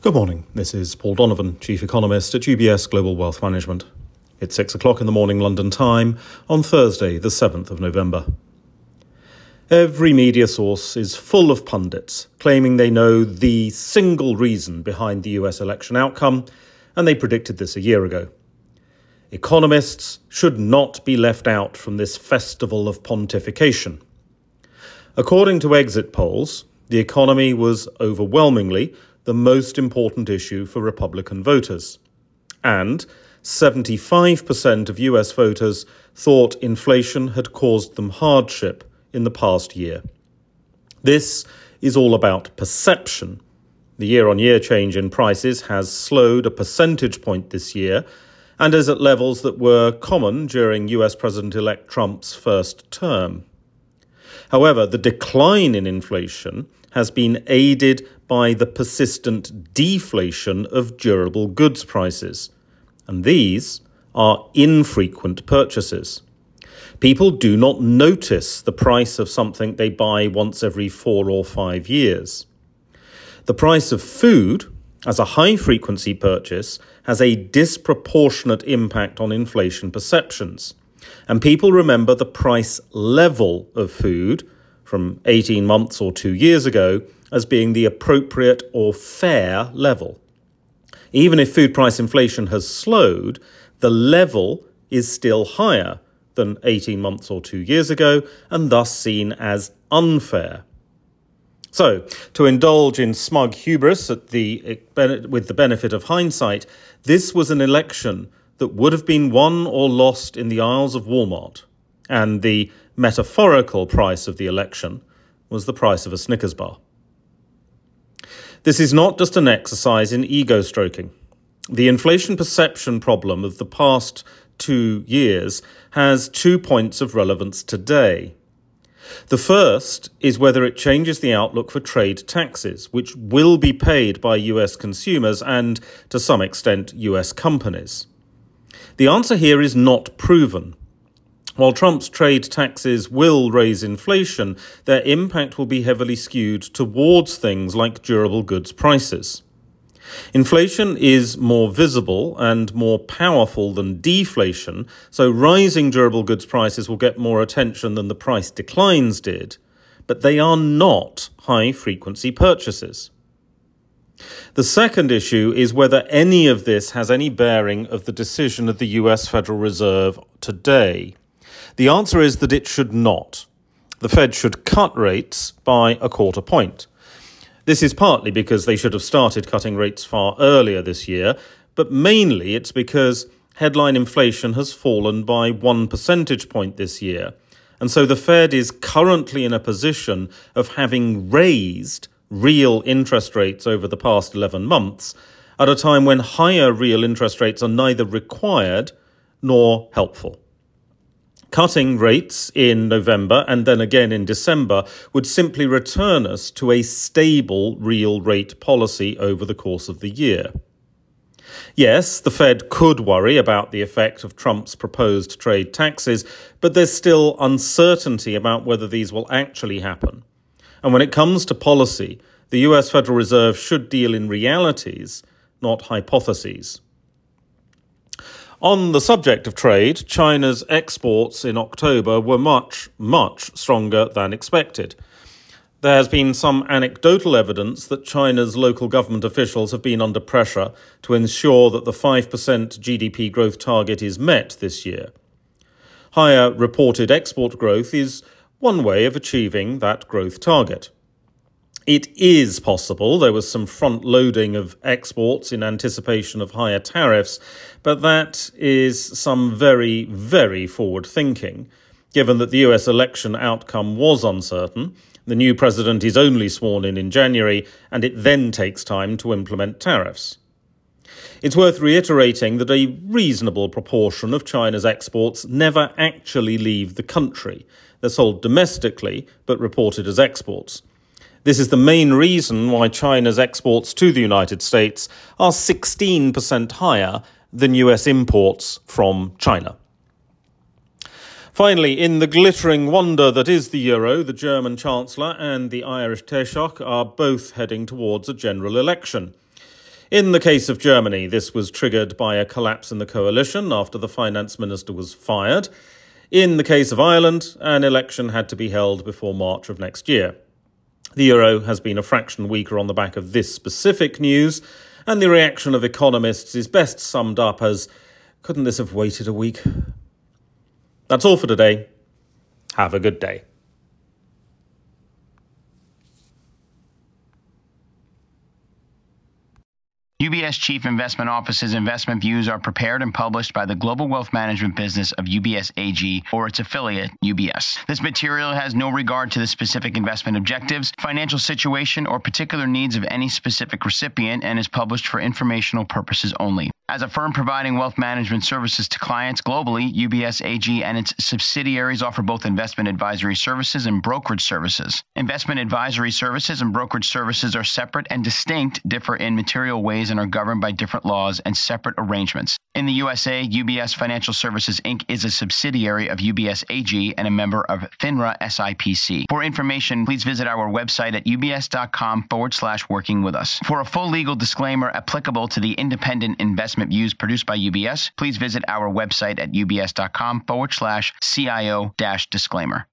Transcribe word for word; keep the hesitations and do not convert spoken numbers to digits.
Good morning, this is Paul Donovan, Chief Economist at U B S Global Wealth Management. It's six o'clock in the morning London time on Thursday, the seventh of November. Every media source is full of pundits claiming they know the single reason behind the U S election outcome, and they predicted this a year ago. Economists should not be left out from this festival of pontification. According to exit polls, the economy was overwhelmingly the most important issue for Republican voters. And seventy-five percent of U S voters thought inflation had caused them hardship in the past year. This is all about perception. The year-on-year change in prices has slowed a percentage point this year and is at levels that were common during U S President-elect Trump's first term. However, the decline in inflation has been aided by the persistent deflation of durable goods prices, and these are infrequent purchases. People do not notice the price of something they buy once every four or five years. The price of food, as a high-frequency purchase, has a disproportionate impact on inflation perceptions, and people remember the price level of food from eighteen months or two years ago as being the appropriate or fair level. Even if food price inflation has slowed, the level is still higher than eighteen months or two years ago and thus seen as unfair. So, to indulge in smug hubris at the, with the benefit of hindsight, this was an election that would have been won or lost in the aisles of Walmart, and the metaphorical price of the election was the price of a Snickers bar. This is not just an exercise in ego stroking. The inflation perception problem of the past two years has two points of relevance today. The first is whether it changes the outlook for trade taxes, which will be paid by U S consumers and, to some extent, U S companies. The answer here is not proven. While Trump's trade taxes will raise inflation, their impact will be heavily skewed towards things like durable goods prices. Inflation is more visible and more powerful than deflation, so rising durable goods prices will get more attention than the price declines did, but they are not high-frequency purchases. The second issue is whether any of this has any bearing of the decision of the U S Federal Reserve today. The answer is that it should not. The Fed should cut rates by a quarter point. This is partly because they should have started cutting rates far earlier this year, but mainly it's because headline inflation has fallen by one percentage point this year. And so the Fed is currently in a position of having raised real interest rates over the past eleven months at a time when higher real interest rates are neither required nor helpful. Cutting rates in November and then again in December would simply return us to a stable real rate policy over the course of the year. Yes, the Fed could worry about the effect of Trump's proposed trade taxes, but there's still uncertainty about whether these will actually happen. And when it comes to policy, the U S Federal Reserve should deal in realities, not hypotheses. On the subject of trade, China's exports in October were much, much stronger than expected. There has been some anecdotal evidence that China's local government officials have been under pressure to ensure that the five percent G D P growth target is met this year. Higher reported export growth is one way of achieving that growth target. It is possible there was some front-loading of exports in anticipation of higher tariffs, but that is some very, very forward thinking, given that the U S election outcome was uncertain. The new president is only sworn in in January, and it then takes time to implement tariffs. It's worth reiterating that a reasonable proportion of China's exports never actually leave the country. They're sold domestically, but reported as exports. This is the main reason why China's exports to the United States are sixteen percent higher than U S imports from China. Finally, in the glittering wonder that is the euro, the German Chancellor and the Irish Taoiseach are both heading towards a general election. In the case of Germany, this was triggered by a collapse in the coalition after the finance minister was fired. In the case of Ireland, an election had to be held before March of next year. The euro has been a fraction weaker on the back of this specific news, and the reaction of economists is best summed up as, couldn't this have waited a week? That's all for today. Have a good day. U B S Chief Investment Office's investment views are prepared and published by the global wealth management business of U B S A G or its affiliate, U B S. This material has no regard to the specific investment objectives, financial situation, or particular needs of any specific recipient and is published for informational purposes only. As a firm providing wealth management services to clients globally, U B S A G and its subsidiaries offer both investment advisory services and brokerage services. Investment advisory services and brokerage services are separate and distinct, differ in material ways, and are governed by different laws and separate arrangements. In the U S A, U B S Financial Services, Incorporated is a subsidiary of U B S A G and a member of FINRA S I P C. For information, please visit our website at ubs.com forward slash working with us. For a full legal disclaimer applicable to the independent investment views produced by U B S, please visit our website at ubs.com forward slash CIO dash disclaimer.